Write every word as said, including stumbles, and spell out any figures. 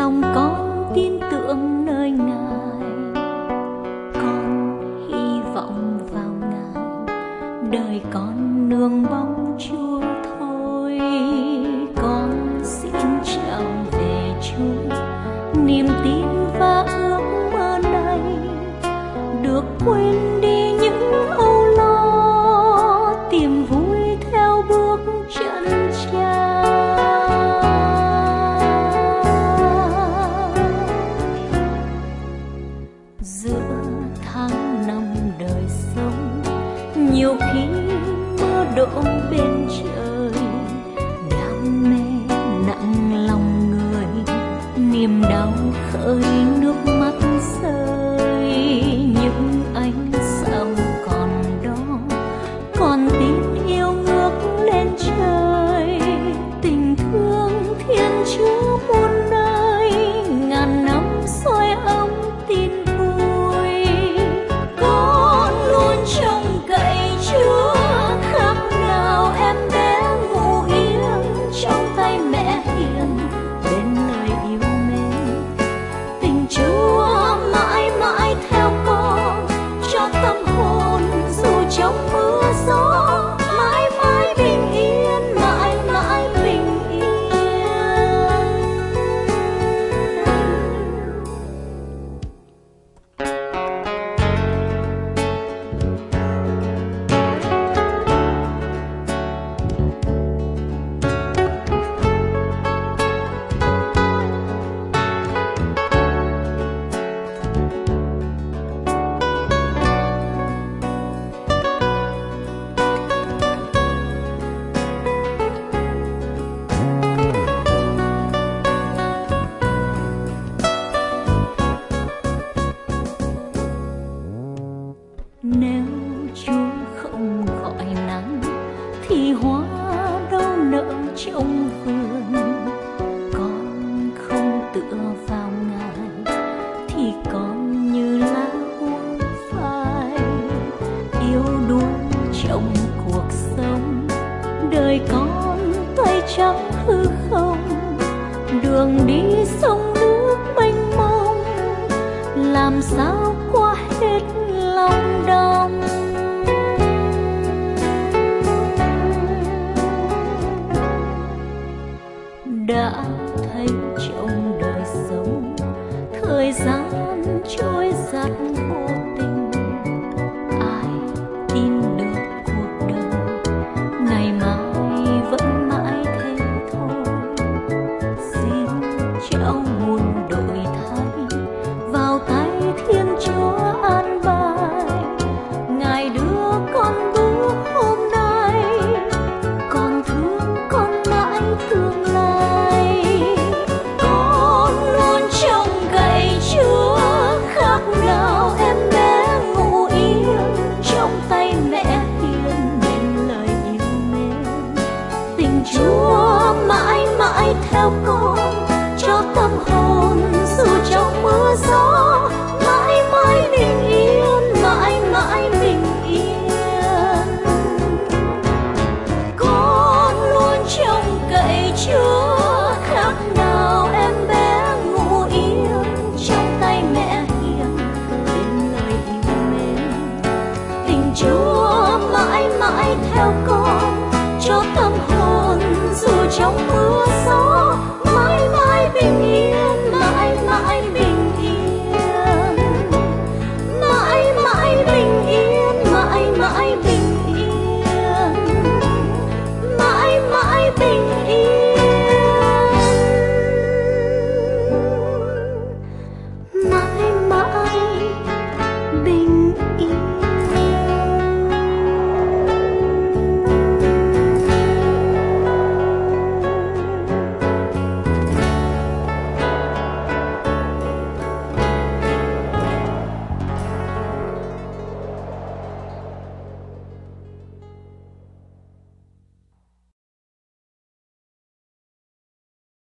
lòng con tin tưởng nơi Ngài, con hy vọng vào Ngài, đời con nương bóng Chúa thôi. Con xin trao về Chúa niềm tin và ước mơ này, được quên đi những âu lo, tìm vui theo bước chân Cha. Giữa tháng năm đời sống, nhiều khi mưa đổ bên trời, đam mê nặng lòng người, niềm đau khơi nước mắt rơi. Những ánh sao còn đó, còn tin yêu ngước lên trời, tình thương Thiên Chúa muôn nơi, ngàn năm soi ấm tin vui. Con luôn trông cậy Chúa, khác nào em bé ngủ yên trong tay mẹ hiền, bên lời yêu mến. Tình Chúa mãi mãi theo con, cho tâm hồn dù trong mưa gió, mãi mãi bình yên, mãi mãi bình yên. Nếu Chúa không gọi nắng, thì hoa đâu nở trong vườn. Con không tựa vào Ngài, thì con như lá úa phai, yếu đuối trong cuộc sống. Đời con tay trắng hư không, đường đi sông nước mênh mông, làm sao qua hết lòng đông. Đã thấy trong đời sống, thời gian trôi dạt vô tình, ai tin được cuộc đời ngày mai vẫn mãi thế thôi. Xin trao muôn đổi thay vào tay Thiên Chúa an bài, Ngài đưa con bước hôm nay, còn thương con mãi tương lai. Con luôn trông cậy Chúa, khác nào em bé ngủ yên trong tay mẹ hiền, bên lời yêu mến. Tình Chúa mãi mãi theo con, cho tâm hồn dù trong mưa gió, mãi mãi bình yên, mãi mãi bình yên. Con luôn trông cậy Chúa, khác nào em bé ngủ yên trong tay mẹ hiền, bên lời yêu mến. Tình Chúa mãi mãi theo con, cho tâm